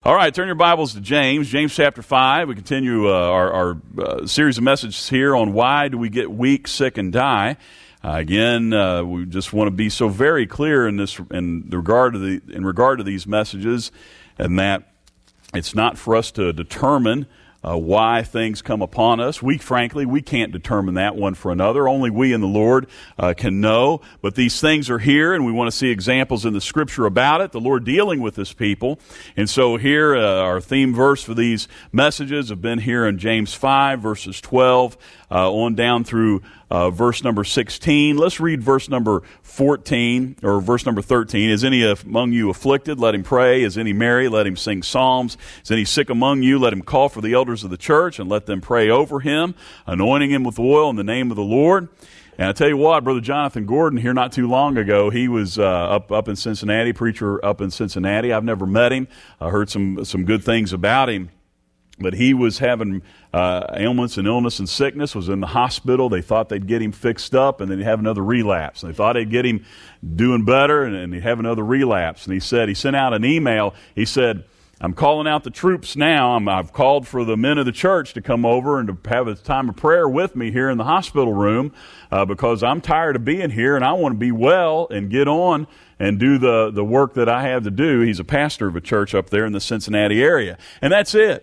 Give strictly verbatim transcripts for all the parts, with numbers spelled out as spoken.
All right, turn your Bibles to James, James chapter five. We continue uh, our, our uh, series of messages here on why do we get weak, sick, and die. Uh, again, uh, we just want to be so very clear in this in regard to the in regard to these messages, and that it's not for us to determine Uh, why things come upon us. We, frankly, we can't determine that one for another. Only we and the Lord uh, can know. But these things are here, and we want to see examples in the Scripture about it, the Lord dealing with His people. And so here, uh, our theme verse for these messages have been here in James five, verses twelve uh, on down through uh, verse number sixteen. Let's read verse number fourteen, or verse number thirteen. Is any among you afflicted? Let him pray. Is any merry? Let him sing psalms. Is any sick among you? Let him call for the elders of the church and let them pray over him, anointing him with oil in the name of the Lord. And I tell you what, Brother Jonathan Gordon here not too long ago, he was uh, up up in Cincinnati, preacher up in Cincinnati. I've never met him. I heard some some good things about him. But he was having uh, ailments and illness and sickness, was in the hospital. They thought they'd get him fixed up, and then he'd have another relapse. And they thought they'd get him doing better, and, and he'd have another relapse. And he said, he sent out an email. He said, I'm calling out the troops now. I'm, I've called for the men of the church to come over and to have a time of prayer with me here in the hospital room uh, because I'm tired of being here, and I want to be well and get on and do the, the work that I have to do. He's a pastor of a church up there in the Cincinnati area. And that's it.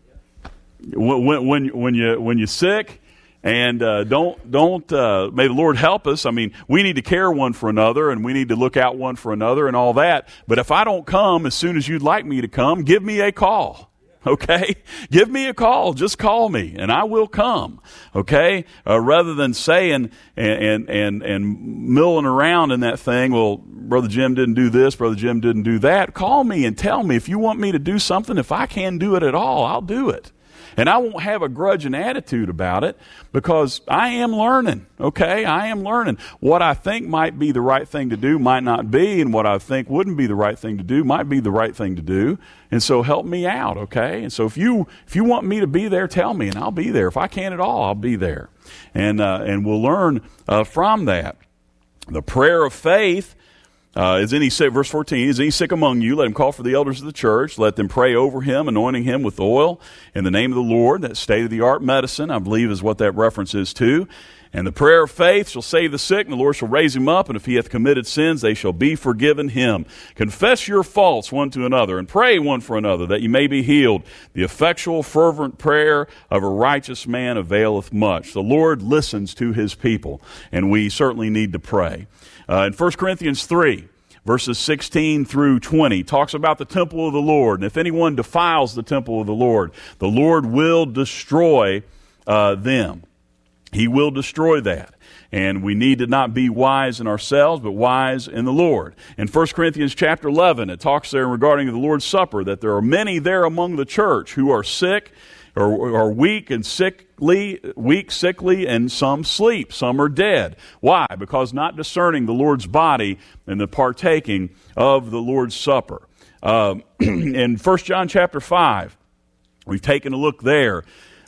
When when when you when you're sick, and uh, don't don't uh, may the Lord help us. I mean, we need to care one for another, and we need to look out one for another, and all that. But if I don't come as soon as you'd like me to come, give me a call. Okay, give me a call. Just call me, and I will come. Okay, uh, rather than saying and, and and and milling around in that thing. Well, Brother Jim didn't do this. Brother Jim didn't do that. Call me and tell me if you want me to do something. If I can do it at all, I'll do it. And I won't have a grudging attitude about it because I am learning, okay? I am learning. What I think might be the right thing to do might not be, and what I think wouldn't be the right thing to do might be the right thing to do. And so help me out, okay? And so if you if you want me to be there, tell me, and I'll be there. If I can at all, I'll be there. And, uh, and we'll learn uh, from that. The prayer of faith. Uh, is any sick, verse fourteen, is any sick among you? Let him call for the elders of the church. Let them pray over him, anointing him with oil in the name of the Lord. That state-of-the-art medicine, I believe, is what that reference is to. And the prayer of faith shall save the sick, and the Lord shall raise him up. And if he hath committed sins, they shall be forgiven him. Confess your faults one to another, and pray one for another, that you may be healed. The effectual, fervent prayer of a righteous man availeth much. The Lord listens to his people, and we certainly need to pray. Uh, in First Corinthians three, verses sixteen through twenty, talks about the temple of the Lord. And if anyone defiles the temple of the Lord, the Lord will destroy uh, them. He will destroy that. And we need to not be wise in ourselves, but wise in the Lord. In First Corinthians chapter eleven, it talks there regarding the Lord's Supper, that there are many there among the church who are sick, or are weak and sickly, weak, sickly, and some sleep. Some are dead. Why? Because not discerning the Lord's body and the partaking of the Lord's Supper. Um, in First John chapter five, we've taken a look there,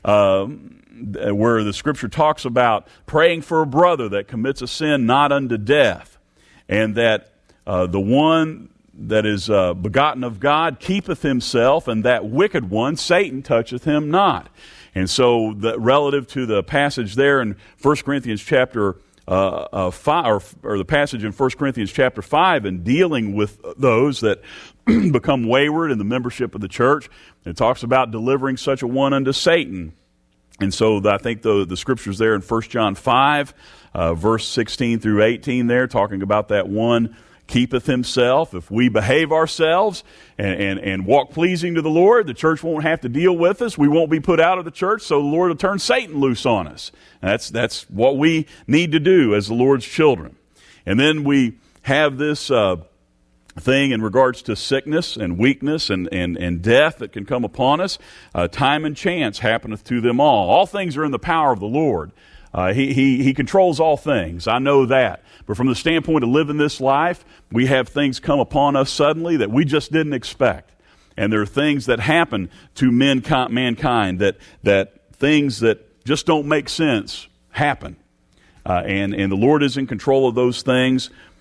um, where the Scripture talks about praying for a brother that commits a sin not unto death, and that uh, the one that is uh, begotten of God keepeth himself, and that wicked one, Satan, toucheth him not. And so, the, relative to the passage there in First Corinthians chapter uh, uh, five, or, or the passage in First Corinthians chapter five, and dealing with those that become wayward in the membership of the church, it talks about delivering such a one unto Satan. And so, the, I think the the scriptures there in First John five, uh, verse sixteen through eighteen, there talking about that one keepeth himself. If we behave ourselves and, and, and walk pleasing to the Lord, the church won't have to deal with us. We won't be put out of the church, so the Lord will turn Satan loose on us. And that's that's what we need to do as the Lord's children. And then we have this uh, thing in regards to sickness and weakness and, and, and death that can come upon us. Uh, time and chance happeneth to them all. All things are in the power of the Lord. Uh, he, he, he controls all things. I know that. But from the standpoint of living this life, we have things come upon us suddenly that we just didn't expect. And there are things that happen to mankind, mankind that, that things that just don't make sense happen. Uh, and, and the Lord is in control of those things.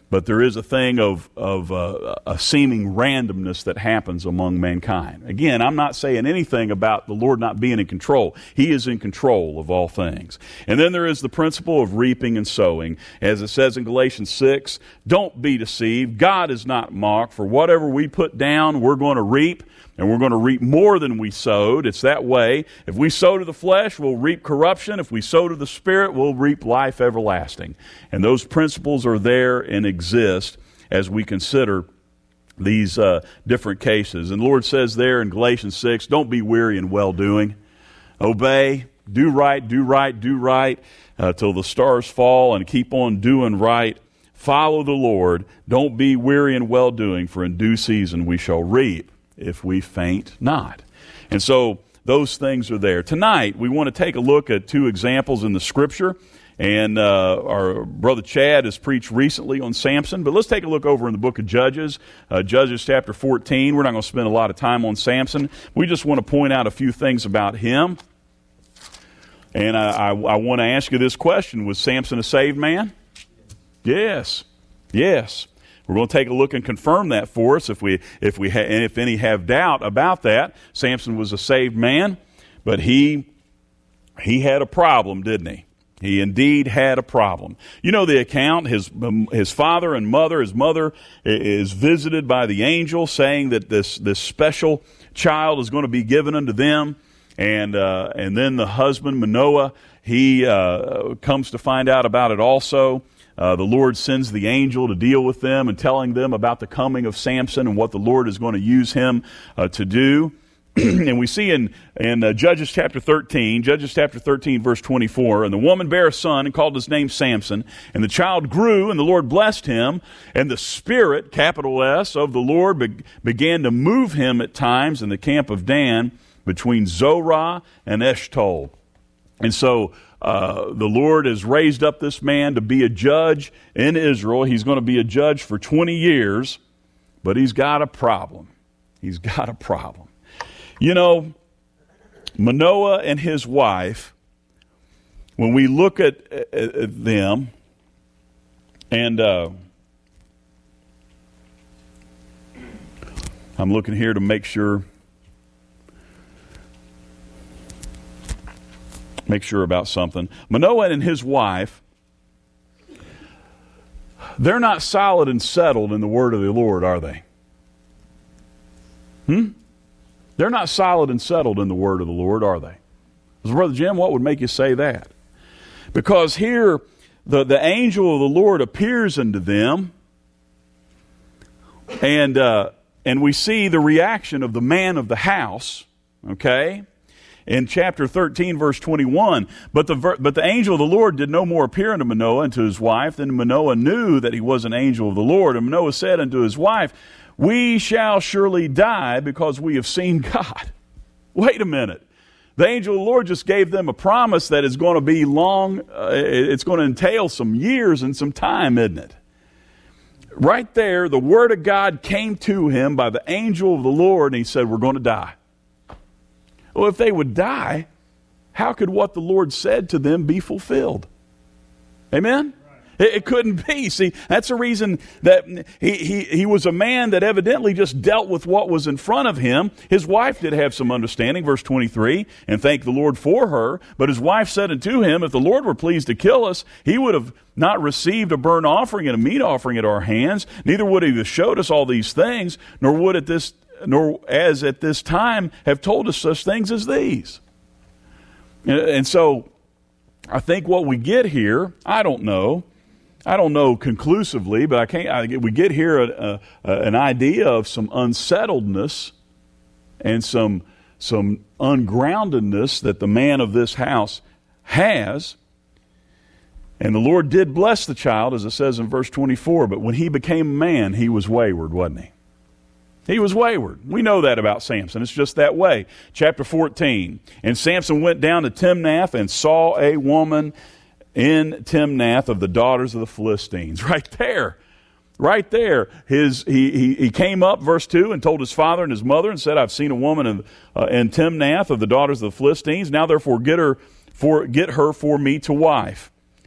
but there is a thing of, of uh, a seeming randomness that happens among mankind. Again, I'm not saying anything about the Lord not being in control. He is in control of all things. And then there is the principle of reaping and sowing. As it says in Galatians six, don't be deceived. God is not mocked. For whatever we put down, we're going to reap. And we're going to reap more than we sowed. It's that way. If we sow to the flesh, we'll reap corruption. If we sow to the Spirit, we'll reap life everlasting. And those principles are there and exist as we consider these uh, different cases. And the Lord says there in Galatians six, don't be weary in well-doing. Obey, do right, do right, do right, uh, till the stars fall, and keep on doing right. Follow the Lord. Don't be weary in well-doing, for in due season we shall reap, if we faint not. And so those things are there. Tonight, we want to take a look at two examples in the Scripture. And uh, our brother Chad has preached recently on Samson. But let's take a look over in the book of Judges, uh, Judges chapter fourteen. We're not going to spend a lot of time on Samson. We just want to point out a few things about him. And I, I, I want to ask you this question. Was Samson a saved man? Yes. Yes. We're going to take a look and confirm that for us if we, if we, ha- and if any have doubt about that. Samson was a saved man, but he, he had a problem, didn't he? He indeed had a problem. You know the account. His um, his father and mother, his mother is visited by the angel, saying that this this special child is going to be given unto them, and uh, and then the husband Manoah, he uh, comes to find out about it also. Uh, the Lord sends the angel to deal with them and telling them about the coming of Samson and what the Lord is going to use him uh, to do. And we see in, in uh, Judges chapter thirteen, Judges chapter thirteen, verse twenty-four, and the woman bare a son and called his name Samson. And the child grew, and the Lord blessed him. And the Spirit, capital S, of the Lord be- began to move him at times in the camp of Dan between Zorah and Eshtaol. And so uh, the Lord has raised up this man to be a judge in Israel. He's going to be a judge for twenty years, but he's got a problem. He's got a problem. You know, Manoah and his wife, when we look at, at, at them, and uh, I'm looking here to make sure make sure about something. Manoah and his wife, they're not solid and settled in the word of the Lord, are they? Hmm? They're not solid and settled in the word of the Lord, are they? So, Brother Jim, what would make you say that? Because here, the, the angel of the Lord appears unto them, and uh, and we see the reaction of the man of the house, okay? In chapter thirteen, verse twenty-one, but the but the angel of the Lord did no more appear unto Manoah and to his wife. Then Manoah knew that he was an angel of the Lord. And Manoah said unto his wife, we shall surely die because we have seen God. Wait a minute. The angel of the Lord just gave them a promise that is going to be long. Uh, it's going to entail some years and some time, isn't it? Right there, the word of God came to him by the angel of the Lord, and he said, we're going to die. Well, if they would die, how could what the Lord said to them be fulfilled? Amen? It, it couldn't be. See, that's the reason that he, he, he was a man that evidently just dealt with what was in front of him. His wife did have some understanding, verse twenty-three, and thanked the Lord for her. But his wife said unto him, if the Lord were pleased to kill us, he would have not received a burnt offering and a meat offering at our hands, neither would he have showed us all these things, nor would at this nor as at this time have told us such things as these. And so I think what we get here, I don't know, I don't know conclusively, but I can't. I, we get here a, a, an idea of some unsettledness and some some ungroundedness that the man of this house has. And the Lord did bless the child, as it says in verse twenty-four, but when he became a man, he was wayward, wasn't he? He was wayward. We know that about Samson. It's just that way. Chapter fourteen. And Samson went down to Timnath and saw a woman in Timnath of the daughters of the Philistines. Right there. Right there. His, he, he, he came up, verse two, and told his father and his mother and said, I've seen a woman in, uh, in Timnath of the daughters of the Philistines. Now therefore get her for, get her for me to wife.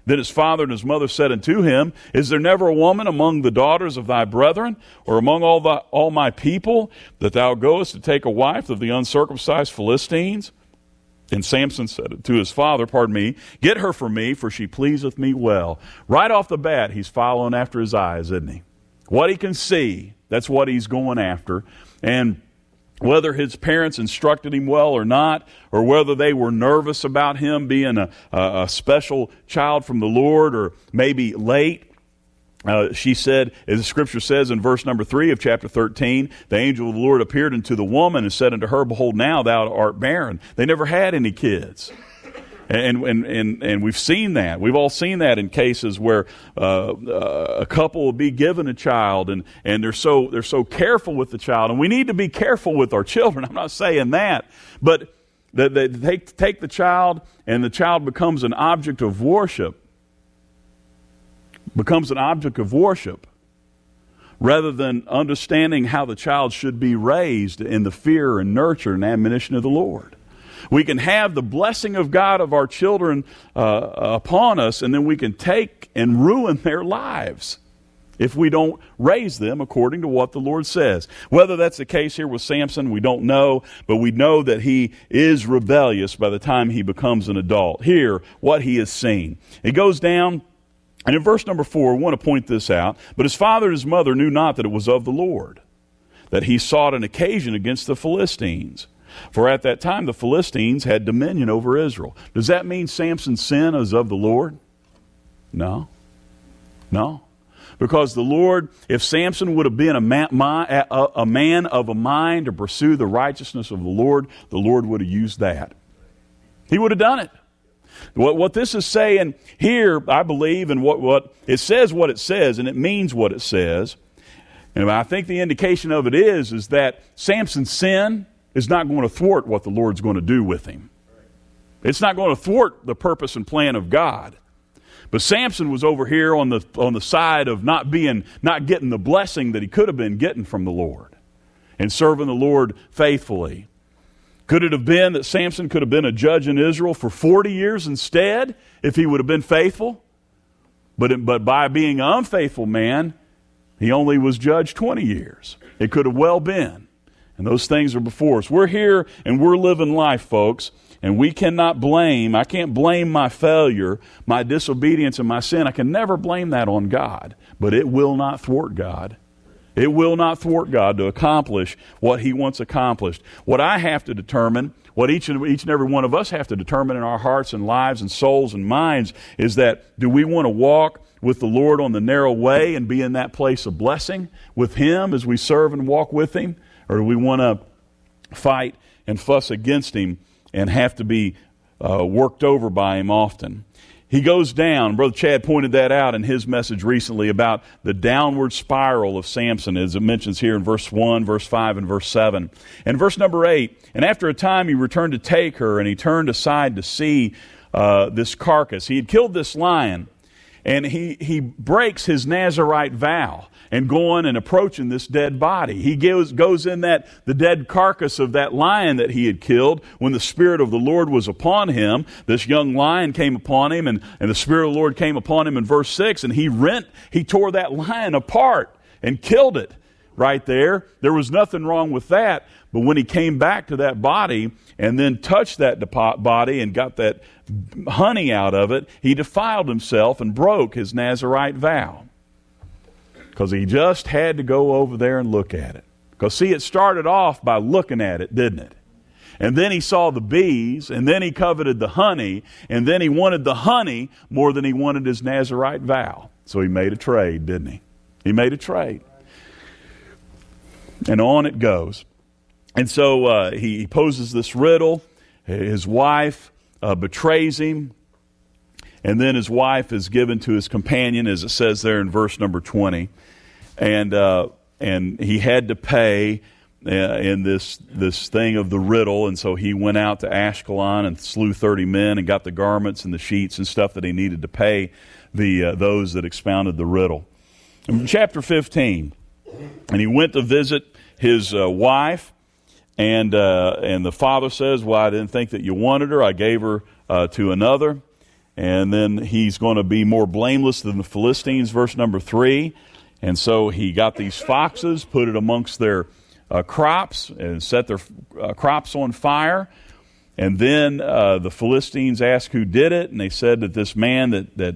Then his father and his mother said unto him, Is there never a woman among the daughters of thy brethren, or among all, the, all my people, that thou goest to take a wife of the uncircumcised Philistines? And Samson said to his father, pardon me, Get her for me, for she pleaseth me well. Right off the bat, he's following after his eyes, isn't he? What he can see, that's what he's going after. And whether his parents instructed him well or not, or whether they were nervous about him being a, a, a special child from the Lord, or maybe late, uh, she said, as the scripture says in verse number three of chapter thirteen, the angel of the Lord appeared unto the woman and said unto her, Behold, now thou art barren. They never had any kids. And, and and and we've seen that. We've all seen that in cases where uh, uh, a couple will be given a child, and, and they're so they're so careful with the child. And we need to be careful with our children. I'm not saying that, but that they take take the child, and the child becomes an object of worship. Becomes an object of worship, rather than understanding how the child should be raised in the fear and nurture and admonition of the Lord. We can have the blessing of God of our children uh, upon us, and then we can take and ruin their lives if we don't raise them according to what the Lord says. Whether that's the case here with Samson, we don't know, but we know that he is rebellious by the time he becomes an adult. Here, what he has seen. It goes down, and in verse number four, I want to point this out. But his father and his mother knew not that it was of the Lord, that he sought an occasion against the Philistines. For at that time the Philistines had dominion over Israel. Does that mean Samson's sin is of the Lord? No. No. Because the Lord, if Samson would have been a man, a man of a mind to pursue the righteousness of the Lord, the Lord would have used that. He would have done it. What, what this is saying here, I believe, and what, what it says what it says, and it means what it says. And I think the indication of it is, is that Samson's sin is not going to thwart what the Lord's going to do with him. It's not going to thwart the purpose and plan of God. But Samson was over here on the on the side of not being, not getting the blessing that he could have been getting from the Lord and serving the Lord faithfully. Could it have been that Samson could have been a judge in Israel for forty years instead if he would have been faithful? But it, but by being an unfaithful man, he only was judged twenty years. It could have well been. And those things are before us. We're here and we're living life, folks. And we cannot blame, I can't blame my failure, my disobedience, and my sin. I can never blame that on God. But it will not thwart God. It will not thwart God to accomplish what He wants accomplished. What I have to determine, what each and, each and every one of us have to determine in our hearts and lives and souls and minds is that, do we want to walk with the Lord on the narrow way and be in that place of blessing with Him as we serve and walk with Him? Or do we want to fight and fuss against Him and have to be uh, worked over by Him often? He goes down. Brother Chad pointed that out in his message recently about the downward spiral of Samson, as it mentions here in verse one, verse five, and verse seven. And verse number eight, and after a time he returned to take her, and he turned aside to see uh, this carcass. He had killed this lion, and he, he breaks his Nazirite vow and going and approaching this dead body. He goes, goes in that the dead carcass of that lion that he had killed when the Spirit of the Lord was upon him. This young lion came upon him, and, and the Spirit of the Lord came upon him in verse six, and he rent, he tore that lion apart and killed it right there. There was nothing wrong with that. But when he came back to that body and then touched that body and got that honey out of it, he defiled himself and broke his Nazirite vow. Because he just had to go over there and look at it. Because see, it started off by looking at it, didn't it? And then he saw the bees, and then he coveted the honey, and then he wanted the honey more than he wanted his Nazirite vow. So he made a trade, didn't he? He made a trade. And on it goes. And so uh, he, he poses this riddle. His wife uh, betrays him. And then his wife is given to his companion, as it says there in verse number twenty. And uh, and he had to pay uh, in this this thing of the riddle. And so he went out to Ashkelon and slew thirty men and got the garments and the sheets and stuff that he needed to pay the uh, those that expounded the riddle. In chapter fifteen, and he went to visit his uh, wife. And uh, and the father says, well, I didn't think that you wanted her. I gave her uh, to another. and then he's going to be more blameless than the Philistines, verse number three. And so he got these foxes, put it amongst their uh, crops, and set their uh, crops on fire. And then uh, the Philistines asked who did it, and they said that this man that, that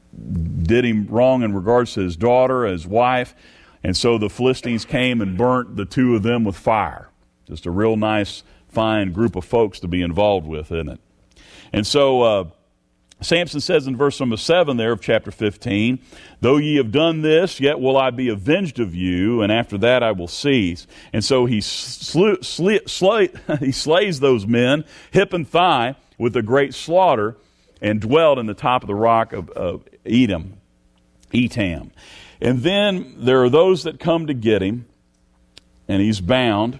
did him wrong in regards to his daughter, his wife. And so the Philistines came and burnt the two of them with fire. Just a real nice, fine group of folks to be involved with, isn't it? And so uh, Samson says in verse number seven there of chapter fifteen, though ye have done this, yet will I be avenged of you, and after that I will cease. And so he, slew, slay, slay, he slays those men, hip and thigh, with a great slaughter, and dwelled in the top of the rock of, of Edom, Etam. And then there are those that come to get him, and he's bound,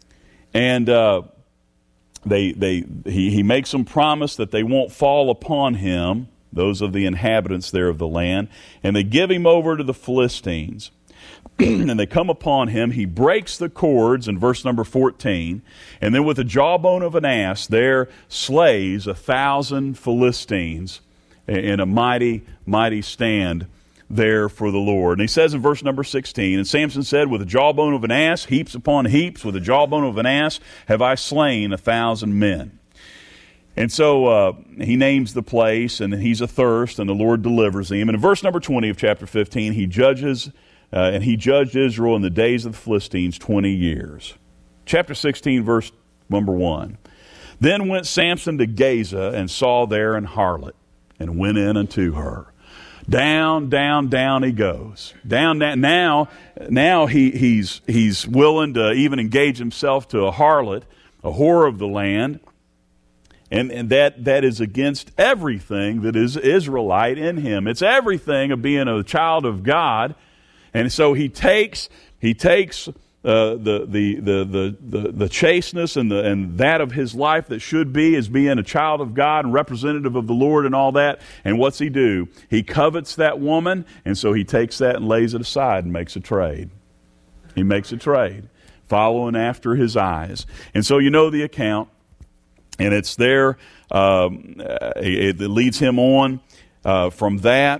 and uh, They, they, he, he makes them promise that they won't fall upon him, those of the inhabitants there of the land, and they give him over to the Philistines. And they come upon him. He breaks the cords in verse number fourteen, and then with the jawbone of an ass there slays a thousand Philistines in a mighty, mighty stand there for the Lord. And he says in verse number sixteen, and Samson said, with the jawbone of an ass, heaps upon heaps, with the jawbone of an ass, have I slain a thousand men. And so uh, he names the place, and he's athirst, and the Lord delivers him. And in verse number twenty of chapter fifteen, he judges, uh, and he judged Israel in the days of the Philistines twenty years. Chapter sixteen, verse number one. Then went Samson to Gaza, and saw there an harlot, and went in unto her. Down, down, down he goes. Down, down. Now, now he, he's, he's willing to even engage himself to a harlot, a whore of the land. And, and that, that is against everything that is Israelite in him. It's everything of being a child of God. And so he takes, he takes uh, the, the, the, the, the, the chasteness and, the, and that of his life that should be as being a child of God and representative of the Lord and all that. And what's he do? He covets that woman, and so he takes that and lays it aside and makes a trade. He makes a trade, following after his eyes. And so you know the account, and it's there. Um, it, it leads him on uh, from that,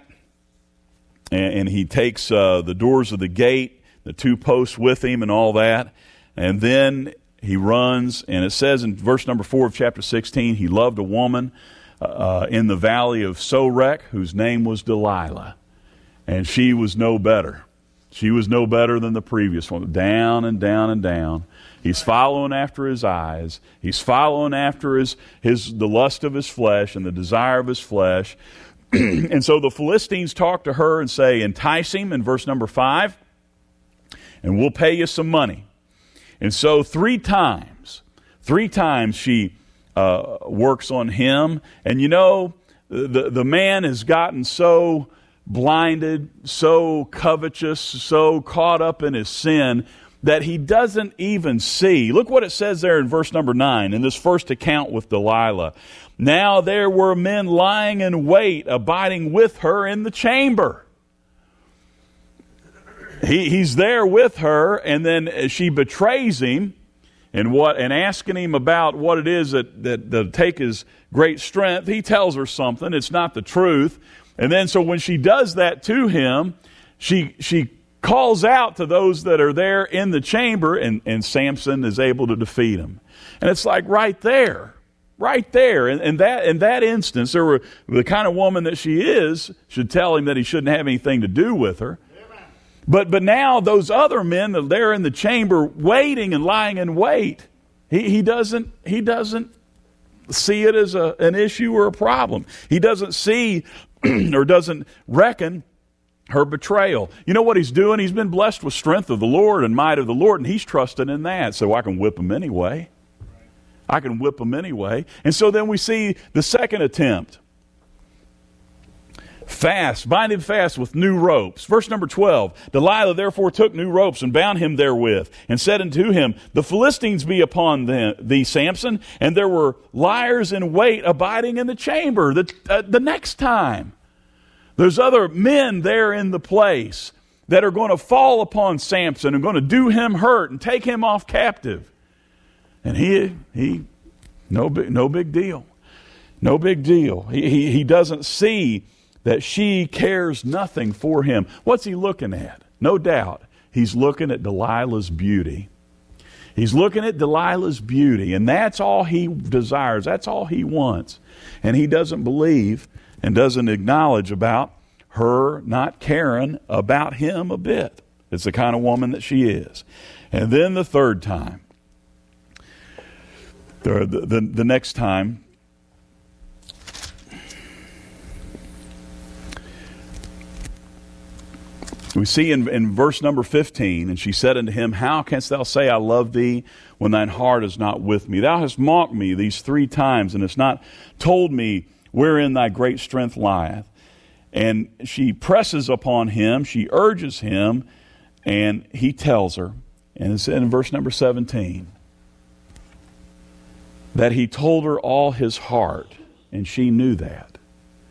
and, and he takes uh, the doors of the gate, the two posts with him and all that. And then he runs, and it says in verse number four of chapter sixteen, he loved a woman uh, in the valley of Sorek, whose name was Delilah. And she was no better. She was no better than the previous one. Down and down and down. He's following after his eyes. He's following after his, his the lust of his flesh and the desire of his flesh. And so the Philistines talk to her and say, entice him in verse number five, and we'll pay you some money. And so three times, three times she uh, works on him. And you know, the, the man has gotten so blinded, so covetous, so caught up in his sin that he doesn't even see. Look what it says there in verse number nine, in this first account with Delilah. Now there were men lying in wait, abiding with her in the chamber. He, he's there with her, and then she betrays him and what and asking him about what it is that, that, that take his great strength. He tells her something. It's not the truth. And then so when she does that to him, she she calls out to those that are there in the chamber, and, and Samson is able to defeat him. And it's like right there, right there. And, and that in that instance, there were, the kind of woman that she is should tell him that he shouldn't have anything to do with her. But but now those other men that are there in the chamber waiting and lying in wait, he, he doesn't he doesn't see it as a, an issue or a problem. He doesn't see or doesn't reckon her betrayal. You know what he's doing? He's been blessed with strength of the Lord and might of the Lord, and he's trusting in that. So I can whip him anyway. I can whip him anyway. And so then we see the second attempt. Fast, bind him fast with new ropes. Verse number twelve, Delilah therefore took new ropes and bound him therewith, and said unto him, the Philistines be upon thee, Samson. And there were liars in wait abiding in the chamber. The, uh, the next time, there's other men there in the place that are going to fall upon Samson and going to do him hurt and take him off captive. And he, he, no big, no big deal. No big deal. He, he, he doesn't see that she cares nothing for him. What's he looking at? No doubt, he's looking at Delilah's beauty. He's looking at Delilah's beauty, and that's all he desires. That's all he wants. And he doesn't believe and doesn't acknowledge about her not caring about him a bit. It's the kind of woman that she is. And then the third time, the, the, the next time, we see in, in verse number fifteen, and she said unto him, how canst thou say, I love thee, when thine heart is not with me? Thou hast mocked me these three times, and hast not told me wherein thy great strength lieth. And she presses upon him, she urges him, and he tells her, and it's in verse number seventeen, that he told her all his heart, and she knew that.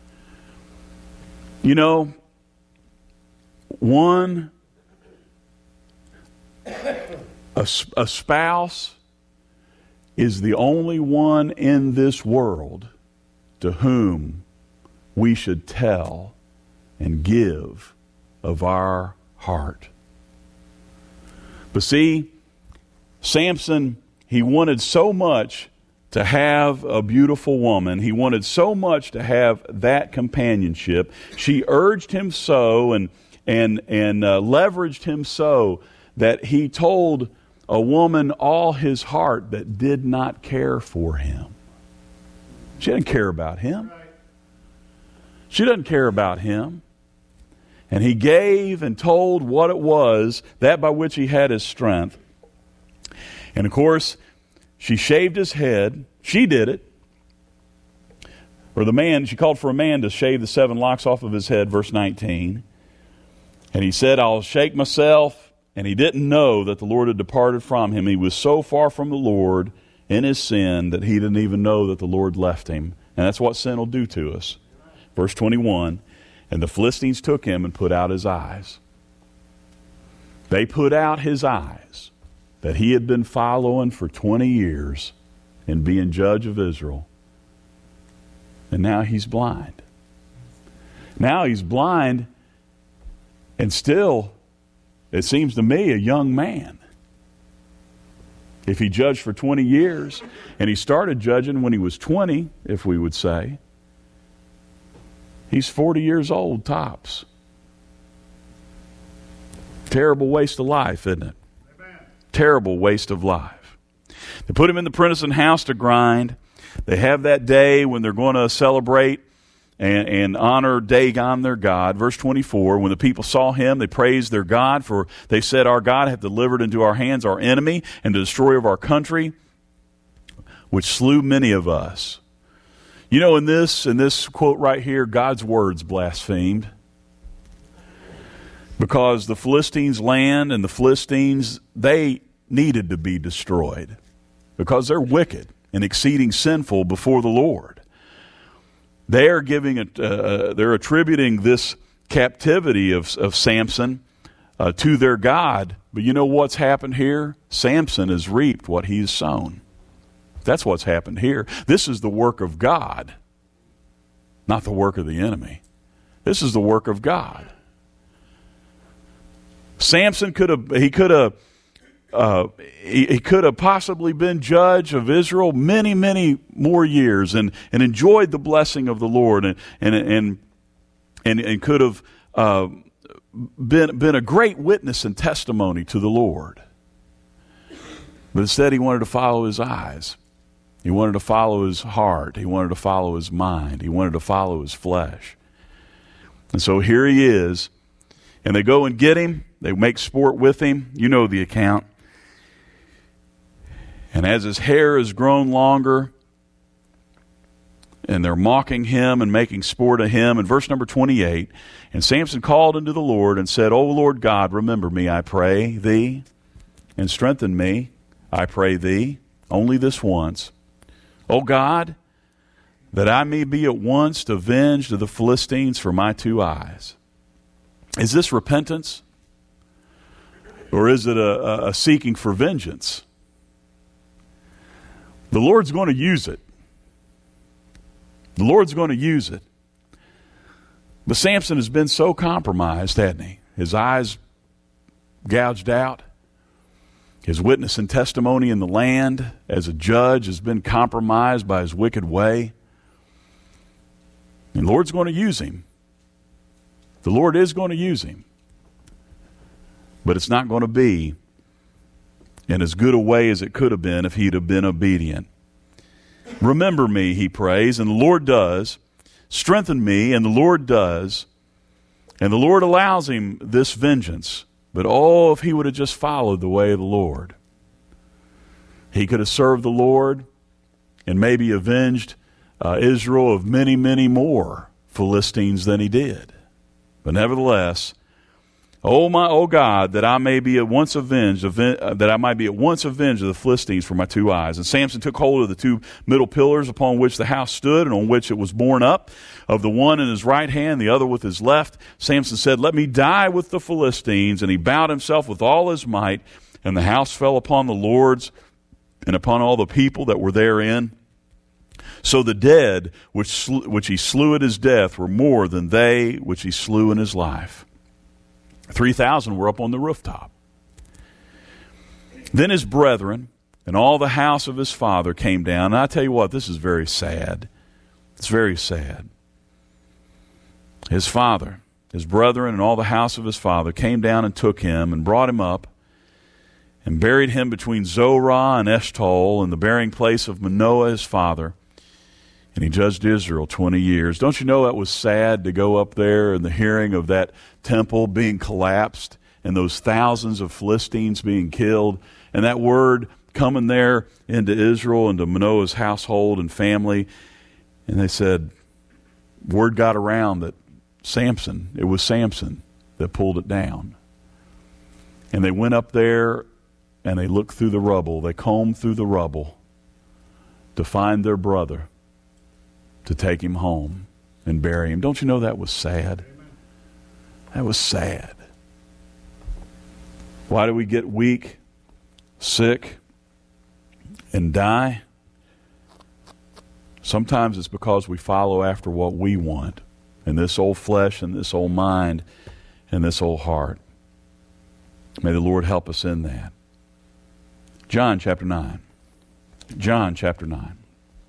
You know, one, a, a spouse is the only one in this world to whom we should tell and give of our heart. But see, Samson, he wanted so much to have a beautiful woman. He wanted so much to have that companionship. She urged him so and and and uh, leveraged him so that he told a woman all his heart that did not care for him. She didn't care about him. She doesn't care about him. And he gave and told what it was, that by which he had his strength. And of course, she shaved his head. She did it. Or the man, she called for a man to shave the seven locks off of his head, verse nineteen. And he said, I'll shake myself. And he didn't know that the Lord had departed from him. He was so far from the Lord in his sin that he didn't even know that the Lord left him. And that's what sin will do to us. Verse twenty-one, and the Philistines took him and put out his eyes. They put out his eyes that he had been following for twenty years and being judge of Israel. And now he's blind. Now he's blind and still, it seems to me, a young man. If he judged for twenty years, and he started judging when he was twenty, if we would say, he's forty years old, tops. Terrible waste of life, isn't it? Amen. Terrible waste of life. They put him in the prentice house to grind. They have that day when they're going to celebrate and, and honor Dagon, their god. Verse twenty-four, when the people saw him, they praised their God, for they said, our God hath delivered into our hands our enemy and the destroyer of our country, which slew many of us. You know, in this, in this quote right here, God's word's blasphemed. Because the Philistines' land and the Philistines, they needed to be destroyed. Because they're wicked and exceeding sinful before the Lord. They are giving it, uh, they're attributing this captivity of, of Samson uh, to their God. But you know what's happened here? Samson has reaped what he's sown. That's what's happened here. This is the work of God, not the work of the enemy. This is the work of God. Samson could have, he could have, uh, he, he could have possibly been judge of Israel many, many more years and, and enjoyed the blessing of the Lord and and and and, and could have uh, been been a great witness and testimony to the Lord. But instead, he wanted to follow his eyes. He wanted to follow his heart. He wanted to follow his mind. He wanted to follow his flesh. And so here he is. And they go and get him. They make sport with him. You know the account. And as his hair has grown longer, and they're mocking him and making sport of him. In verse number twenty-eight, and Samson called unto the Lord and said, O Lord God, remember me, I pray thee, and strengthen me, I pray thee, only this once. O God, that I may be at once avenged of the Philistines for my two eyes. Is this repentance? Or is it a, a seeking for vengeance? The Lord's going to use it. The Lord's going to use it. But Samson has been so compromised, hasn't he? His eyes gouged out. His witness and testimony in the land as a judge has been compromised by his wicked way. And the Lord's going to use him. The Lord is going to use him. But it's not going to be in as good a way as it could have been if he'd have been obedient. Remember me, he prays, and the Lord does. Strengthen me, and the Lord does. And the Lord allows him this vengeance. But oh, if he would have just followed the way of the Lord. He could have served the Lord and maybe avenged uh, Israel of many, many more Philistines than he did. But nevertheless, oh my, oh God, that I may be at once avenged, aven- uh, that I might be at once avenged of the Philistines for my two eyes. And Samson took hold of the two middle pillars upon which the house stood and on which it was borne up, of the one in his right hand, the other with his left. Samson said, let me die with the Philistines. And he bowed himself with all his might, and the house fell upon the lords and upon all the people that were therein. So the dead which sl- which he slew at his death were more than they which he slew in his life. Three thousand were up on the rooftop. Then his brethren and all the house of his father came down. And I tell you what, this is very sad. It's very sad. His father, his brethren, and all the house of his father came down and took him and brought him up and buried him between Zorah and Eshtaol in the burying place of Manoah his father. And he judged Israel twenty years. Don't you know that was sad to go up there in the hearing of that temple being collapsed and those thousands of Philistines being killed, and that word coming there into Israel, into Manoah's household and family. And they said, word got around that Samson, it was Samson that pulled it down. And they went up there and they looked through the rubble. They combed through the rubble to find their brother, to take him home and bury him. Don't you know that was sad? That was sad. Why do we get weak, sick, and die? Sometimes it's because we follow after what we want, and this old flesh and this old mind and this old heart. May the Lord help us in that. John chapter nine. John chapter nine.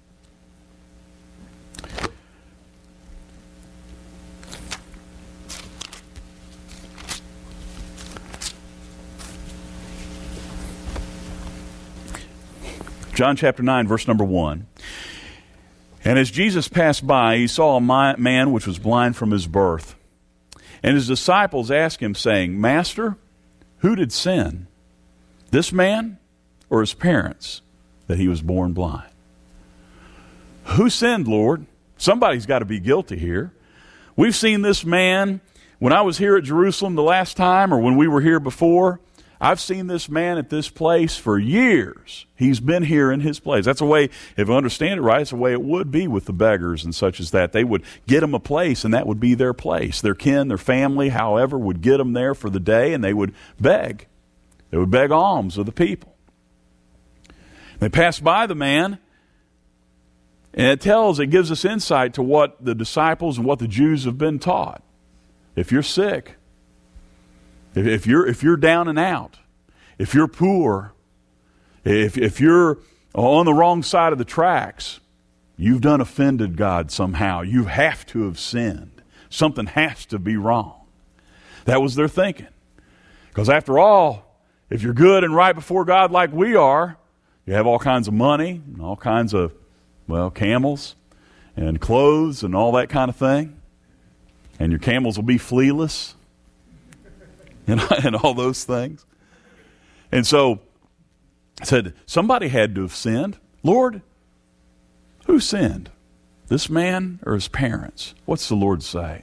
John chapter nine, verse number one. And as Jesus passed by, he saw a man which was blind from his birth. And his disciples asked him, saying, Master, who did sin, this man or his parents, that he was born blind? Who sinned, Lord? Somebody's got to be guilty here. We've seen this man, when I was here at Jerusalem the last time, or when we were here before, I've seen this man at this place for years. He's been here in his place. That's the way, if I understand it right, it's the way it would be with the beggars and such as that. They would get them a place, and that would be their place. Their kin, their family, however, would get them there for the day, and they would beg. They would beg alms of the people. They passed by the man, and it tells, it gives us insight to what the disciples and what the Jews have been taught. If you're sick, If you're if you're down and out, if you're poor, if if you're on the wrong side of the tracks, you've done offended God somehow. You have to have sinned. Something has to be wrong. That was their thinking. Because after all, if you're good and right before God like we are, you have all kinds of money and all kinds of, well, camels and clothes and all that kind of thing. And your camels will be flealess. And, and all those things. And so I said, somebody had to have sinned. Lord, who sinned? This man or his parents? What's the Lord say?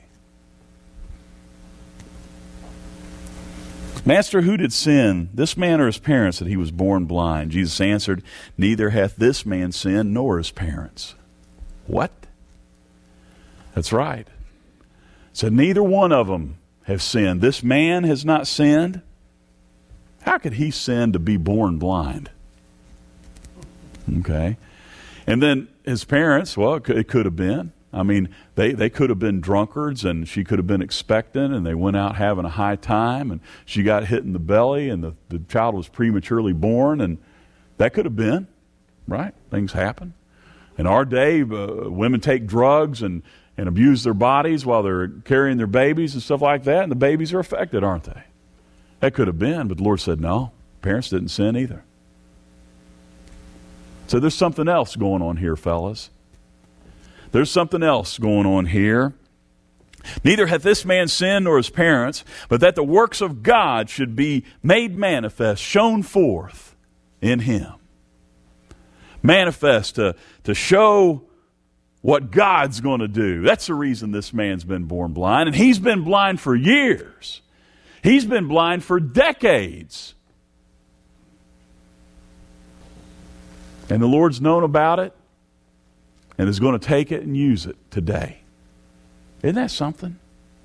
Master, who did sin, this man or his parents, that he was born blind? Jesus answered, neither hath this man sinned nor his parents. What? That's right. So neither one of them have sinned. This man has not sinned. How could he sin to be born blind? Okay. And then his parents, well, it could, it could have been. I mean, they, they could have been drunkards, and she could have been expectant, and they went out having a high time, and she got hit in the belly, and the, the child was prematurely born, and that could have been, right? Things happen. In our day, uh, women take drugs and, and abuse their bodies while they're carrying their babies and stuff like that, and the babies are affected, aren't they? That could have been, but the Lord said, no, parents didn't sin either. So there's something else going on here, fellas. There's something else going on here. Neither hath this man sinned nor his parents, but that the works of God should be made manifest, shown forth in him. Manifest to, to show what God's going to do. That's the reason this man's been born blind. And he's been blind for years. He's been blind for decades. And the Lord's known about it and is going to take it and use it today. Isn't that something?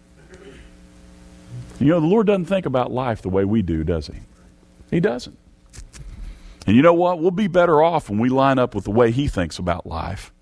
You know, the Lord doesn't think about life the way we do, does he? He doesn't. And you know what? We'll be better off when we line up with the way he thinks about life.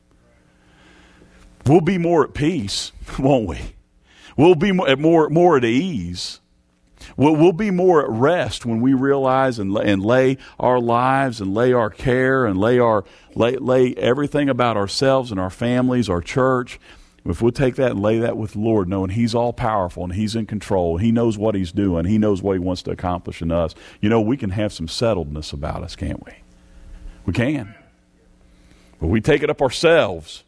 We'll be more at peace, won't we? We'll be more, more, more at ease. We'll, we'll be more at rest when we realize and, and lay our lives and lay our care and lay our lay, lay everything about ourselves and our families, our church. If we'll take that and lay that with the Lord, knowing he's all powerful and he's in control, he knows what he's doing, he knows what he wants to accomplish in us, you know, we can have some settledness about us, can't we? We can. But we take it up ourselves.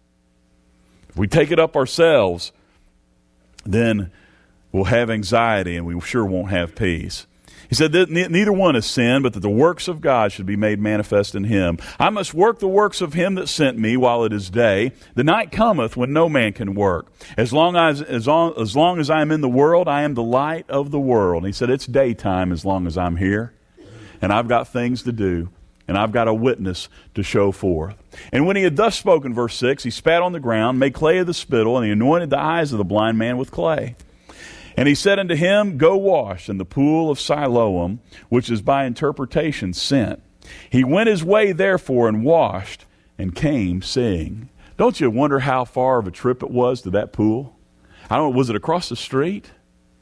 If we take it up ourselves, then we'll have anxiety and we sure won't have peace. He said that neither one has sinned, but that the works of God should be made manifest in him. I must work the works of him that sent me while it is day. The night cometh when no man can work. As long as, as, long, as long as I am in the world, I am the light of the world. And he said it's daytime as long as I'm here. And I've got things to do. And I've got a witness to show forth. And when he had thus spoken, verse six, he spat on the ground, made clay of the spittle, and he anointed the eyes of the blind man with clay. And he said unto him, go wash in the pool of Siloam, which is by interpretation sent. He went his way therefore and washed and came seeing. Don't you wonder how far of a trip it was to that pool? I don't know, was it across the street?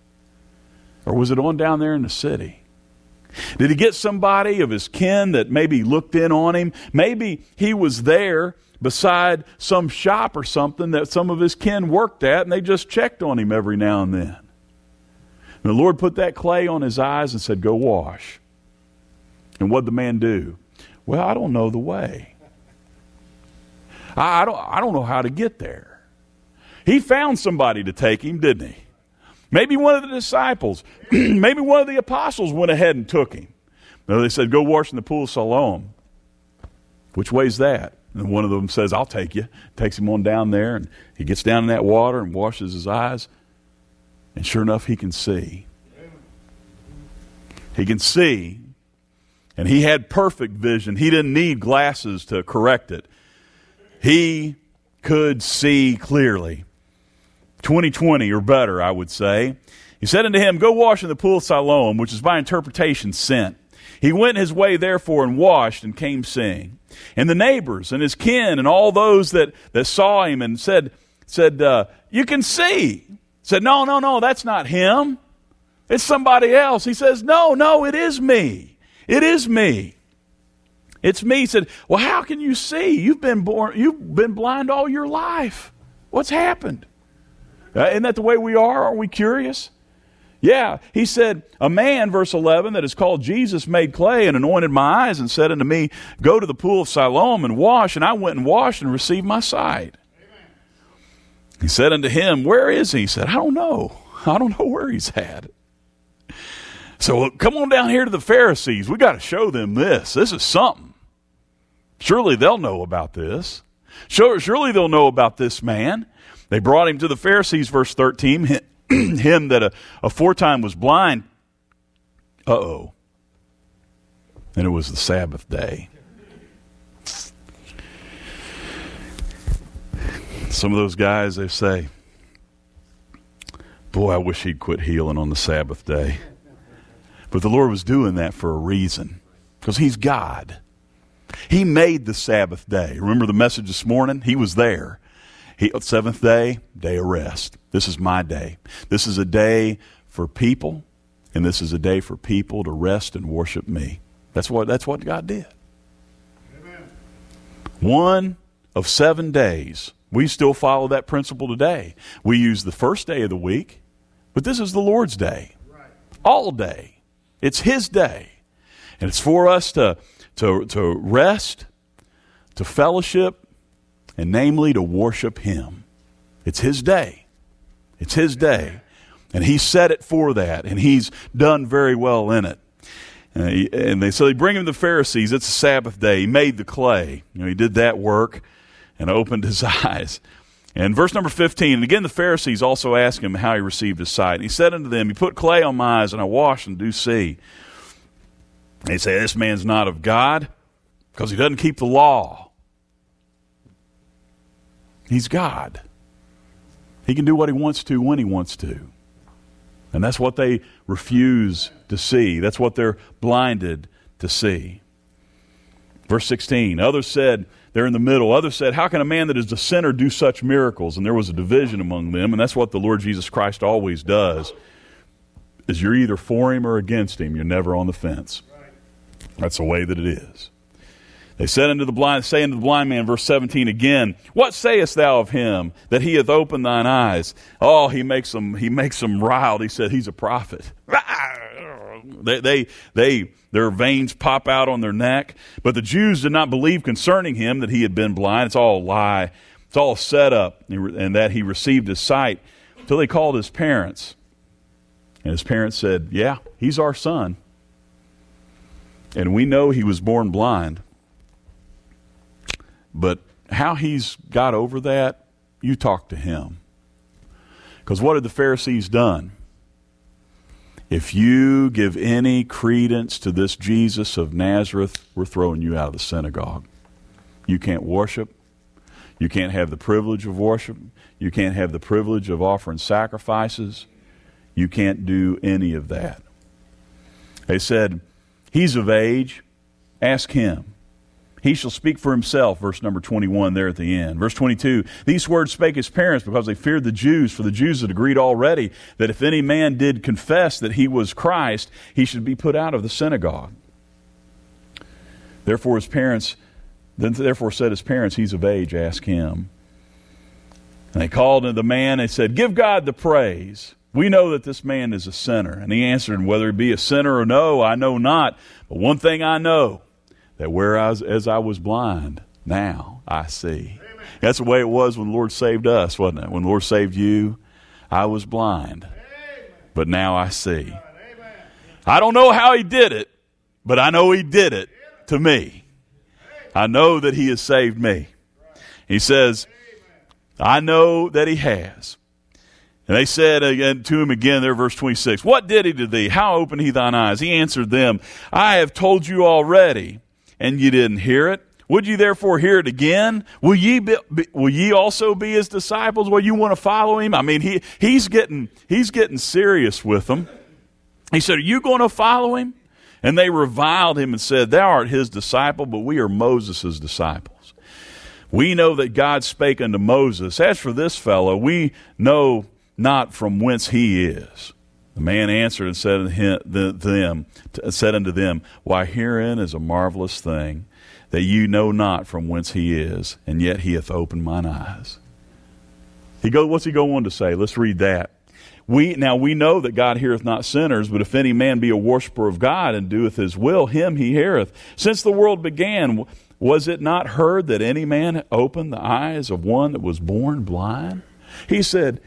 Or was it on down there in the city? Did he get somebody of his kin that maybe looked in on him? Maybe he was there beside some shop or something that some of his kin worked at, and they just checked on him every now and then. And the Lord put that clay on his eyes and said, go wash. And what'd the man do? Well, I don't know the way. I, I don't, I don't know how to get there. He found somebody to take him, didn't he? Maybe one of the disciples, maybe one of the apostles went ahead and took him. No, they said, go wash in the pool of Siloam. Which way's that? And one of them says, I'll take you. Takes him on down there, and he gets down in that water and washes his eyes. And sure enough, he can see. He can see. And he had perfect vision. He didn't need glasses to correct it. He could see clearly. twenty twenty or better, I would say. He said unto him, go wash in the pool of Siloam, which is by interpretation sent. He went his way therefore and washed and came seeing. And the neighbors and his kin and all those that, that saw him and said, said uh, you can see. Said, no, no, no, that's not him. It's somebody else. He says, no, no, it is me. It is me. It's me. He said, well, how can you see? You've been born, you've been blind all your life. What's happened? Uh, isn't that the way we are? Aren't we curious? Yeah. He said, a man, verse eleven, that is called Jesus made clay and anointed my eyes and said unto me, go to the pool of Siloam and wash. And I went and washed and received my sight. Amen. He said unto him, where is he? He said, I don't know. I don't know where he's at. So come on down here to the Pharisees. We got to show them this. This is something. Surely they'll know about this. Surely they'll know about this man. They brought him to the Pharisees, verse thirteen, him that aforetime was blind. Uh-oh. And it was the Sabbath day. Some of those guys, they say, boy, I wish he'd quit healing on the Sabbath day. But the Lord was doing that for a reason, because he's God. He made the Sabbath day. Remember the message this morning? He was there. He, seventh day, day of rest. This is my day. This is a day for people, and this is a day for people to rest and worship me. That's what, that's what God did. Amen. One of seven days. We still follow that principle today. We use the first day of the week, but this is the Lord's day. Right. All day. It's His day. And it's for us to, to, to rest, to fellowship, and namely to worship Him. It's His day. It's His day. And He set it for that, and He's done very well in it. And, he, and they, so they bring Him to the Pharisees. It's a Sabbath day. He made the clay. You know, He did that work and opened His eyes. And verse number fifteen, and again the Pharisees also asked Him how He received His sight. And He said unto them, He put clay on my eyes, and I wash and do see. They say, this man's not of God because he doesn't keep the law. He's God. He can do what He wants to when He wants to. And that's what they refuse to see. That's what they're blinded to see. Verse sixteen, others said, they're in the middle, others said, how can a man that is a sinner do such miracles? And there was a division among them, and that's what the Lord Jesus Christ always does, is you're either for Him or against Him. You're never on the fence. That's the way that it is. They said unto the blind, say unto the blind man, verse seventeen again, what sayest thou of him that he hath opened thine eyes? Oh, he makes them, he makes them riled. He said, he's a prophet. They, they, they, their veins pop out on their neck. But the Jews did not believe concerning him that he had been blind. It's all a lie. It's all set up, and that he received his sight, until they called his parents. And his parents said, yeah, he's our son. And we know he was born blind. But how he's got over that, you talk to him. Because what had the Pharisees done? If you give any credence to this Jesus of Nazareth, we're throwing you out of the synagogue. You can't worship. You can't have the privilege of worship. You can't have the privilege of offering sacrifices. You can't do any of that. They said, he's of age, ask him. He shall speak for himself, verse number twenty-one there at the end. Verse twenty-two, these words spake his parents because they feared the Jews, for the Jews had agreed already that if any man did confess that he was Christ, he should be put out of the synagogue. Therefore his parents, then therefore said his parents, he's of age, ask him. And they called unto the man and said, give God the praise. We know that this man is a sinner. And he answered, whether he be a sinner or no, I know not. But one thing I know, that whereas as I was blind, now I see. Amen. That's the way it was when the Lord saved us, wasn't it? When the Lord saved you, I was blind. Amen. But now I see. Amen. I don't know how He did it, but I know He did it to me. I know that He has saved me. He says, I know that He has. And they said again to him again there, verse twenty-six, what did He to thee? How opened He thine eyes? He answered them, I have told you already, and you didn't hear it. Would ye therefore hear it again? Will ye be, will ye also be His disciples? Will you want to follow Him? I mean, he he's getting he's getting serious with them. He said, are you going to follow Him? And they reviled Him and said, thou art His disciple, but we are Moses' disciples. We know that God spake unto Moses. As for this fellow, we know not from whence he is. The man answered and said unto them, said unto them, why, herein is a marvelous thing, that you know not from whence he is, and yet he hath opened mine eyes. He go, what's he go on to say? Let's read that. We now we know that God heareth not sinners, but if any man be a worshiper of God and doeth His will, him He heareth. Since the world began, was it not heard that any man opened the eyes of one that was born blind? He said,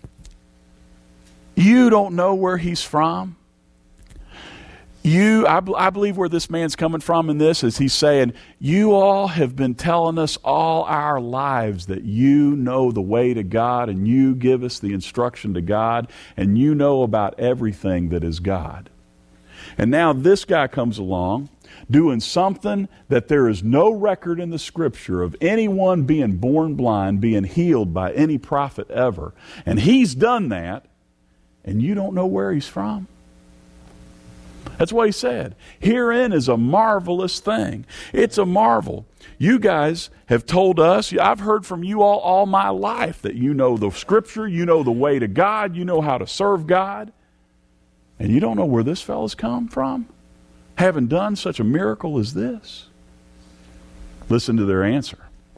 you don't know where he's from? You, I, I believe where this man's coming from in this is he's saying, you all have been telling us all our lives that you know the way to God, and you give us the instruction to God, and you know about everything that is God. And now this guy comes along doing something that there is no record in the Scripture of anyone being born blind, being healed by any prophet ever. And he's done that. And you don't know where he's from? That's what he said. Herein is a marvelous thing. It's a marvel. You guys have told us, I've heard from you all all my life that you know the Scripture, you know the way to God, you know how to serve God. And you don't know where this fellow's come from, having done such a miracle as this. Listen to their answer.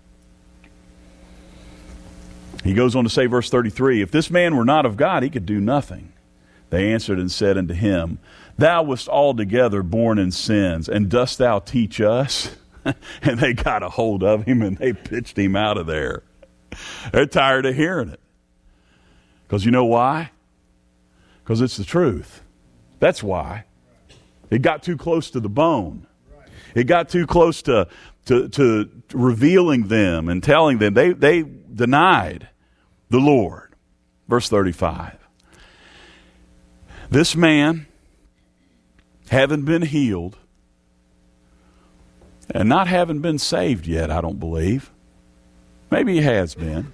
He goes on to say, verse thirty-three, if this man were not of God, he could do nothing. They answered and said unto him, thou wast altogether born in sins, and dost thou teach us? And they got a hold of him and they pitched him out of there. They're tired of hearing it. Because you know why? Because it's the truth. That's why. It got too close to the bone. It got too close to, to, to revealing them and telling them. They, they denied the Lord. Verse thirty-five. This man, having been healed, and not having been saved yet, I don't believe. Maybe he has been.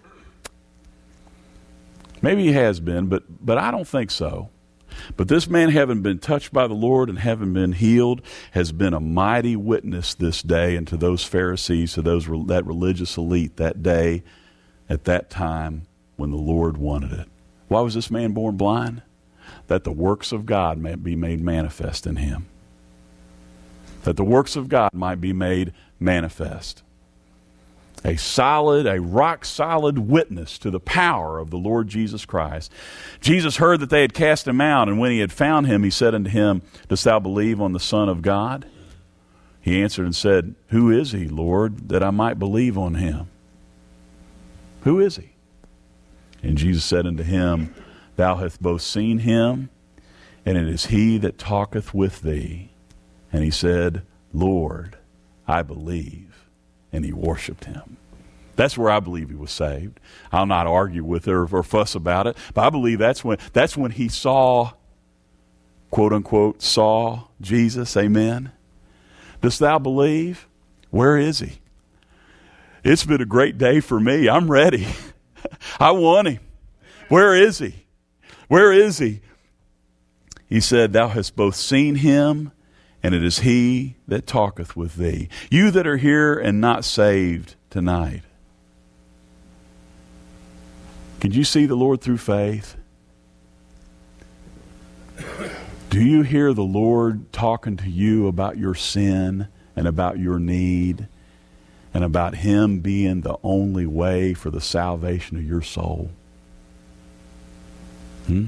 Maybe he has been, but, but I don't think so. But this man, having been touched by the Lord and having been healed, has been a mighty witness this day, and to those Pharisees, to those that religious elite that day, at that time when the Lord wanted it. Why was this man born blind? That the works of God may be made manifest in him. That the works of God might be made manifest. A solid, a rock-solid witness to the power of the Lord Jesus Christ. Jesus heard that they had cast him out, and when he had found him, he said unto him, dost thou believe on the Son of God? He answered and said, who is he, Lord, that I might believe on him? Who is he? And Jesus said unto him, thou hast both seen him, and it is he that talketh with thee. And he said, Lord, I believe. And he worshiped him. That's where I believe he was saved. I'll not argue with her or fuss about it, but I believe that's when that's when he saw, quote unquote, saw Jesus. Amen. Dost thou believe? Where is he? It's been a great day for me. I'm ready. I want him. Where is he? Where is he? He said, thou hast both seen him, and it is he that talketh with thee. You that are here and not saved tonight, can you see the Lord through faith? Do you hear the Lord talking to you about your sin and about your need and about him being the only way for the salvation of your soul? Hmm?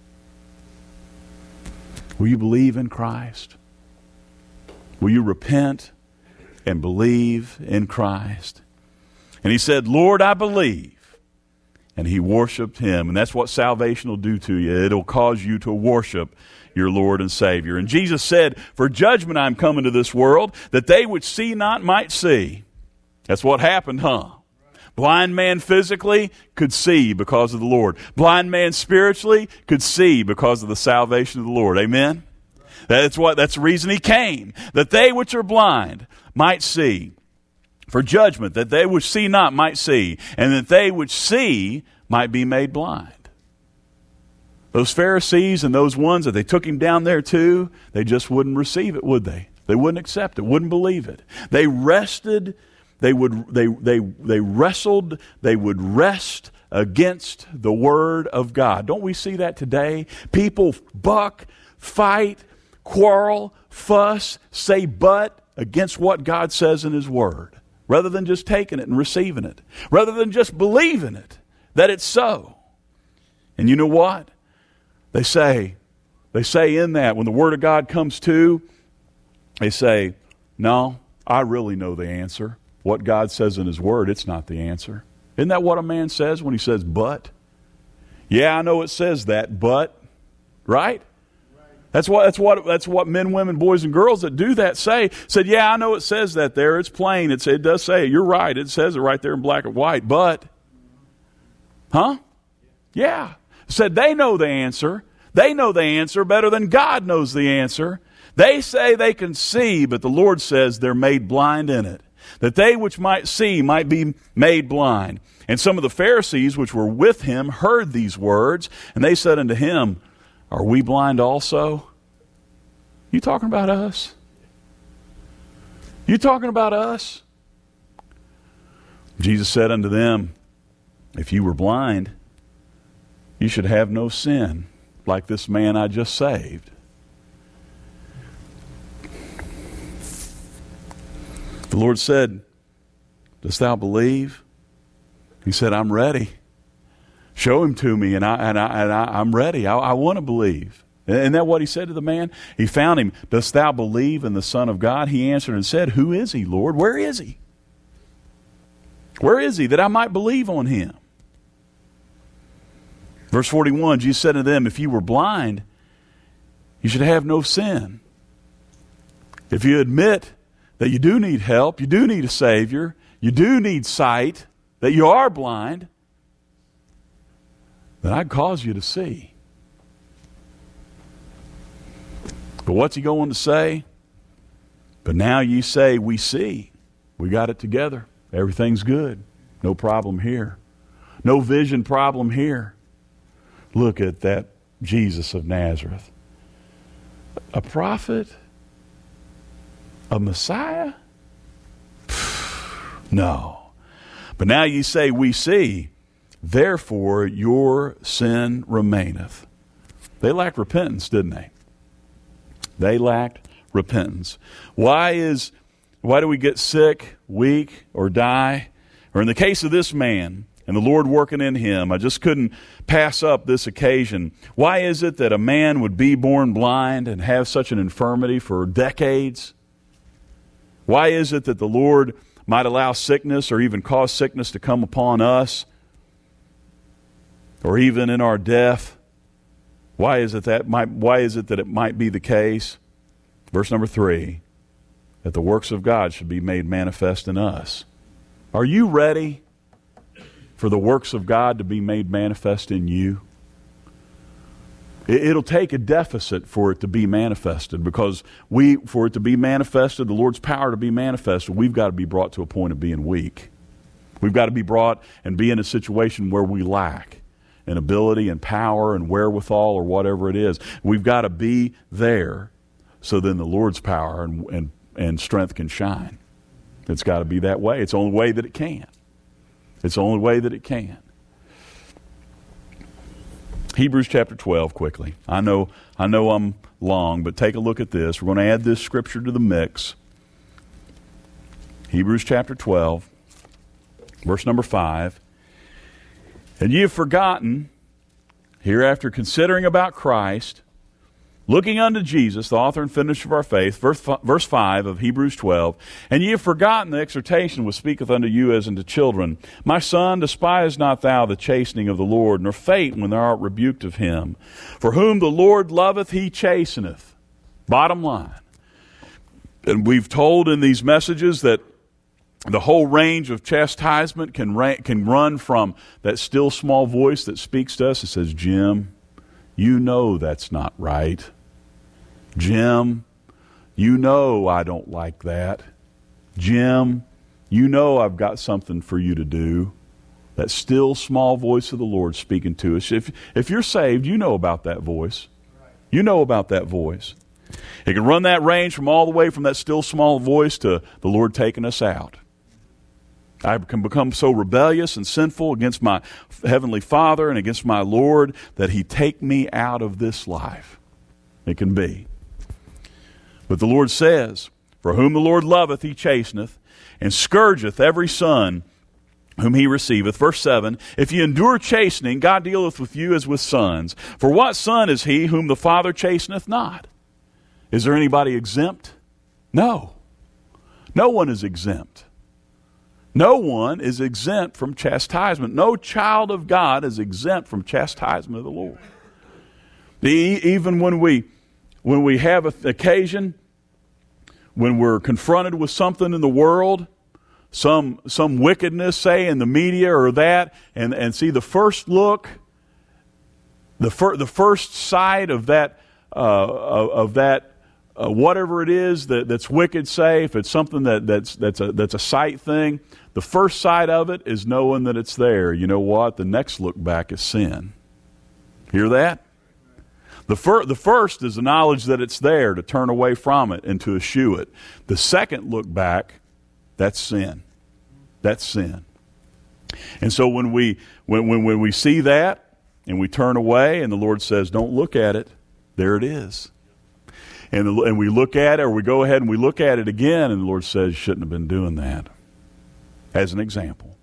Will you believe in Christ? Will you repent and believe in Christ? And he said, Lord, I believe. And he worshiped him. And that's what salvation will do to you. It'll cause you to worship your Lord and Savior. And Jesus said, for judgment I'm coming to this world, that they which see not might see. That's what happened, huh? Blind man physically could see because of the Lord. Blind man spiritually could see because of the salvation of the Lord. Amen? That's what, that's the reason he came. That they which are blind might see. For judgment, that they which see not might see. And that they which see might be made blind. Those Pharisees and those ones that they took him down there to, they just wouldn't receive it, would they? They wouldn't accept it, wouldn't believe it. They rested, they would they they they wrestled, they would rest against the word of God. Don't we see that today? People buck, fight, quarrel, fuss, say but against what God says in his word, rather than just taking it and receiving it, rather than just believing it, that it's so. And you know what? They say, they say in that, when the word of God comes to, they say, no, I really know the answer. What God says in his word, it's not the answer. Isn't that what a man says when he says, but? Yeah, I know it says that, but, right? That's what, that's what, that's what men, women, boys, and girls that do that say. Said, yeah, I know it says that there. It's plain. It's, it does say it. You're right. It says it right there in black and white, but, huh? Yeah. Said they know the answer. They know the answer better than God knows the answer. They say they can see, but the Lord says they're made blind in it. That they which might see might be made blind. And some of the Pharisees which were with him heard these words, and they said unto him, are we blind also? You talking about us? You talking about us? Jesus said unto them, if you were blind, you should have no sin, like this man I just saved. The Lord said, dost thou believe? He said, I'm ready. Show him to me, and, I, and, I, and I, I'm ready. I, I want to believe. Isn't that what he said to the man? He found him. Dost thou believe in the Son of God? He answered and said, who is he, Lord? Where is he? Where is he, that I might believe on him? Verse forty-one, Jesus said to them, if you were blind, you should have no sin. If you admit that you do need help, you do need a Savior, you do need sight, that you are blind, then I'd cause you to see. But what's he going to say? But now ye say, we see. We got it together. Everything's good. No problem here. No vision problem here. Look at that Jesus of Nazareth. A prophet? A Messiah? No. But now ye say, we see. Therefore your sin remaineth. They lacked repentance, didn't they? They lacked repentance. Why is why do we get sick, weak, or die? Or in the case of this man and the Lord working in him, I just couldn't pass up this occasion. Why is it that a man would be born blind and have such an infirmity for decades? Why is it that the Lord might allow sickness or even cause sickness to come upon us? Or even in our death? Why is it that might, why is it that it might be the case? Verse number three, that the works of God should be made manifest in us. Are you ready for the works of God to be made manifest in you? It, it'll take a deficit for it to be manifested, because we, for it to be manifested, the Lord's power to be manifested, we've got to be brought to a point of being weak. We've got to be brought and be in a situation where we lack and ability and power and wherewithal or whatever it is. We've got to be there so then the Lord's power and, and, and strength can shine. It's got to be that way. It's the only way that it can. It's the only way that it can. Hebrews chapter twelve, quickly. I know, I know I'm long, but take a look at this. We're going to add this scripture to the mix. Hebrews chapter twelve, verse number five. And ye have forgotten, hereafter considering about Christ, looking unto Jesus, the author and finisher of our faith, verse, verse five of Hebrews twelve, and ye have forgotten the exhortation which speaketh unto you as unto children. My son, despise not thou the chastening of the Lord, nor faint when thou art rebuked of him. For whom the Lord loveth, he chasteneth. Bottom line. And we've told in these messages that the whole range of chastisement can ra- can run from that still small voice that speaks to us. It says, Jim, you know that's not right. Jim, you know I don't like that. Jim, you know I've got something for you to do. That still small voice of the Lord speaking to us. If, if you're saved, you know about that voice. You know about that voice. It can run that range from all the way from that still small voice to the Lord taking us out. I can become so rebellious and sinful against my Heavenly Father and against my Lord that He take me out of this life. It can be. But the Lord says, for whom the Lord loveth, He chasteneth, and scourgeth every son whom He receiveth. Verse seven, if ye endure chastening, God dealeth with you as with sons. For what son is he whom the Father chasteneth not? Is there anybody exempt? No. No one is exempt. No one is exempt from chastisement. No child of God is exempt from chastisement of the Lord. Even when we, when we have an occasion, when we're confronted with something in the world, some some wickedness, say, in the media or that, and, and see the first look, the, fir- the first sight of that, uh, of, of that, Uh, whatever it is that, that's wicked, say, if it's something that, that's that's a that's a sight thing, the first sight of it is knowing that it's there. You know what? The next look back is sin. Hear that? The, fir- the first is the knowledge that it's there, to turn away from it and to eschew it. The second look back, that's sin. That's sin. And so when we when, when, when we see that and we turn away and the Lord says, don't look at it, there it is. And, the, and we look at it, or we go ahead and we look at it again, and the Lord says, you shouldn't have been doing that. As an example.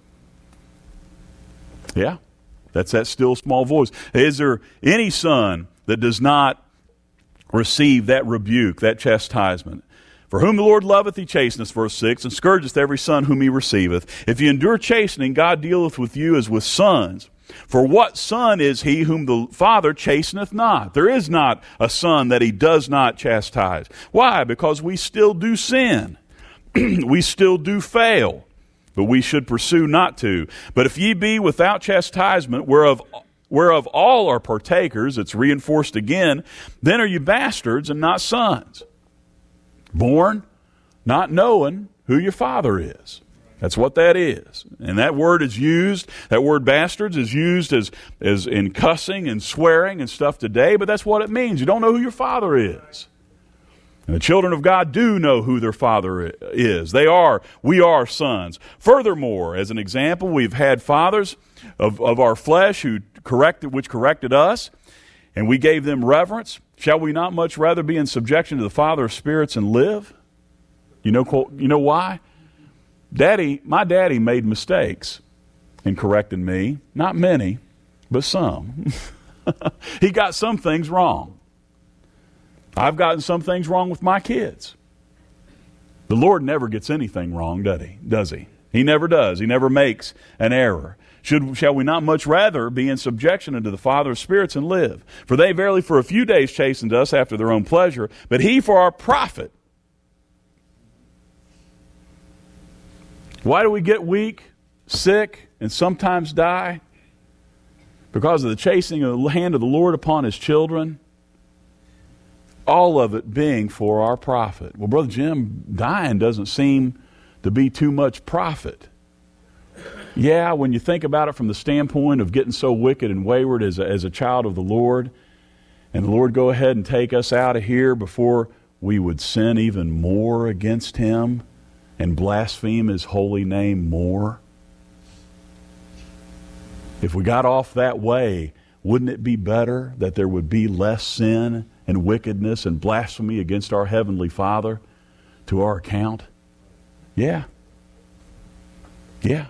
Yeah, that's that still small voice. Is there any son that does not receive that rebuke, that chastisement? For whom the Lord loveth, he chasteneth, verse six, and scourgeth every son whom he receiveth. If ye endure chastening, God dealeth with you as with sons. For what son is he whom the Father chasteneth not? There is not a son that he does not chastise. Why? Because we still do sin. We still do fail. But we should pursue not to. But if ye be without chastisement, whereof whereof all are partakers, it's reinforced again, then are you bastards and not sons, born not knowing who your father is. That's what that is. And that word is used, that word bastards is used as, as in cussing and swearing and stuff today, but that's what it means. You don't know who your father is. And the children of God do know who their father is. They are, we are sons. Furthermore, as an example, we've had fathers of, of our flesh who corrected, which corrected us, and we gave them reverence. Shall we not much rather be in subjection to the Father of spirits and live? You know, you know why? Daddy, my daddy made mistakes in correcting me. Not many, but some. He got some things wrong. I've gotten some things wrong with my kids. The Lord never gets anything wrong, does he? Does he? He never does. He never makes an error. Should, shall we not much rather be in subjection unto the Father of spirits and live? For they verily for a few days chastened us after their own pleasure, but he for our profit. Why do we get weak, sick, and sometimes die? Because of the chastening of the hand of the Lord upon his children. All of it being for our profit. Well, Brother Jim, dying doesn't seem to be too much profit. Yeah, when you think about it from the standpoint of getting so wicked and wayward as a, as a child of the Lord, and the Lord go ahead and take us out of here before we would sin even more against him and blaspheme his holy name more. If we got off that way, wouldn't it be better that there would be less sin and wickedness and blasphemy against our Heavenly Father to our account? Yeah. Yeah.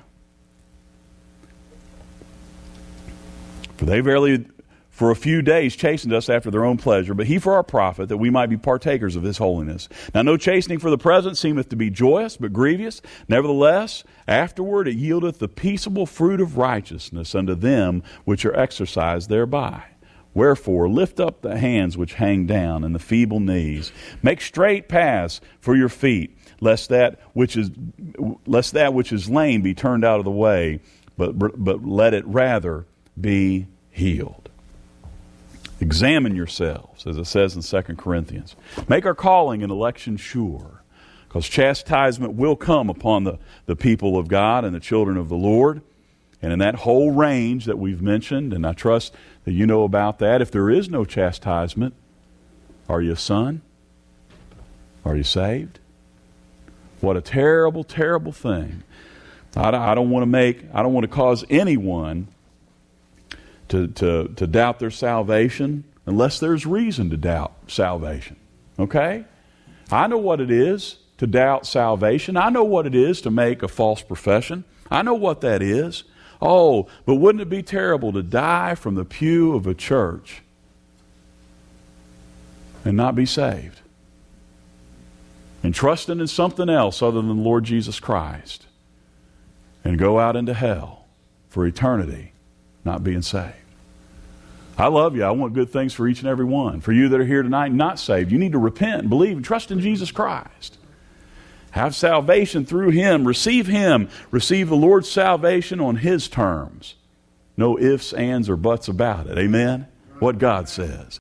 For they verily for a few days chastened us after their own pleasure, but he for our profit, that we might be partakers of his holiness. Now no chastening for the present seemeth to be joyous, but grievous. Nevertheless, afterward it yieldeth the peaceable fruit of righteousness unto them which are exercised thereby. Wherefore, lift up the hands which hang down and the feeble knees. Make straight paths for your feet, lest that which is lest that which is lame be turned out of the way, but but let it rather be healed. Examine yourselves, as it says in Second Corinthians. Make our calling and election sure, because chastisement will come upon the, the people of God and the children of the Lord. And in that whole range that we've mentioned, and I trust that you know about that, if there is no chastisement, are you a son? Are you saved? What a terrible, terrible thing. I, I don't want to make, I don't want to cause anyone To, to, to doubt their salvation unless there's reason to doubt salvation. Okay? I know what it is to doubt salvation. I know what it is to make a false profession. I know what that is. Oh, but wouldn't it be terrible to die from the pew of a church and not be saved? And trusting in something else other than the Lord Jesus Christ and go out into hell for eternity not being saved. I love you. I want good things for each and every one. For you that are here tonight not saved, you need to repent and believe and trust in Jesus Christ. Have salvation through him. Receive him. Receive the Lord's salvation on his terms. No ifs, ands, or buts about it. Amen? What God says.